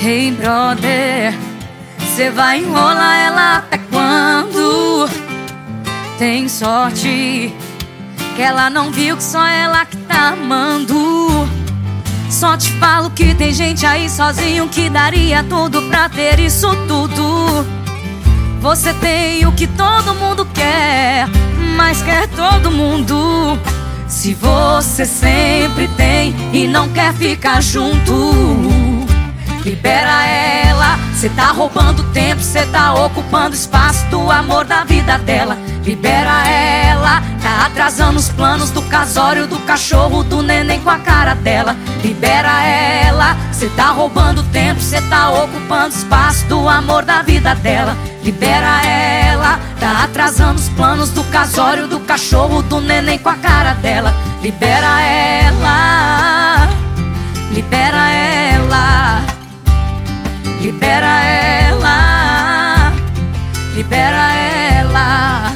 Ei, brother, cê vai enrolar ela até quando? Tem sorte que ela não viu que só ela que tá amando. Só te falo que tem gente aí sozinho que daria tudo pra ter isso tudo. Você tem o que todo mundo quer, mas quer todo mundo. Se você sempre tem e não quer ficar junto, libera ela. Cê tá roubando tempo, cê tá ocupando espaço do amor da vida dela. Libera ela, tá atrasando os planos do casório, do cachorro, do neném com a cara dela. Libera ela, cê tá roubando tempo, cê tá ocupando espaço do amor da vida dela. Libera ela, tá atrasando os planos do casório, do cachorro, do neném com a cara dela. Libera ela, libera ela, libera ela, libera ela.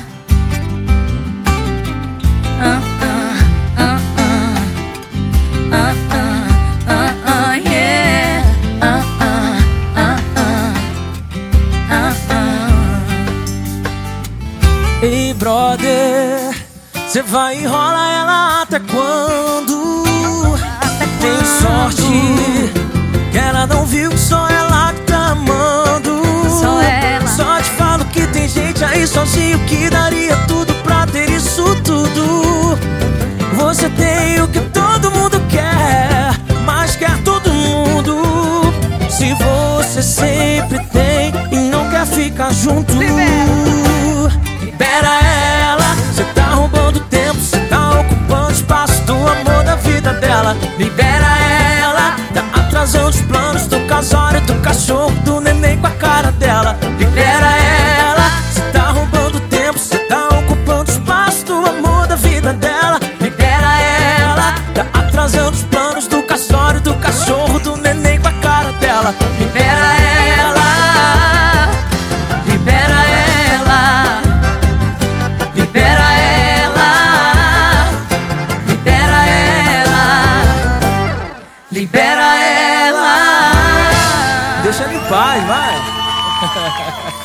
Ei, brother, cê vai enrolar ela até quando? Tem sorte que ela não viu que só ela que tá amando. Só ela. Só te falo que tem gente aí sozinho que daria tudo pra ter isso tudo. Você tem o que todo mundo quer, mas quer todo mundo. Se você sempre tem e não quer ficar junto, libera ela. Cê tá roubando tempo, cê tá ocupando espaço do amor da vida dela. Libera ela, tá atrasando os planos do casório, do cachorro, do neném com a cara dela. Libera ela, cê tá roubando tempo, cê tá ocupando espaço do amor da vida dela. Libera ela, tá atrasando os planos do casório, do cachorro, do neném com a cara dela. Libera ela, libera ela, libera ela, libera ela, libera ela. Deixa ele em paz, vai.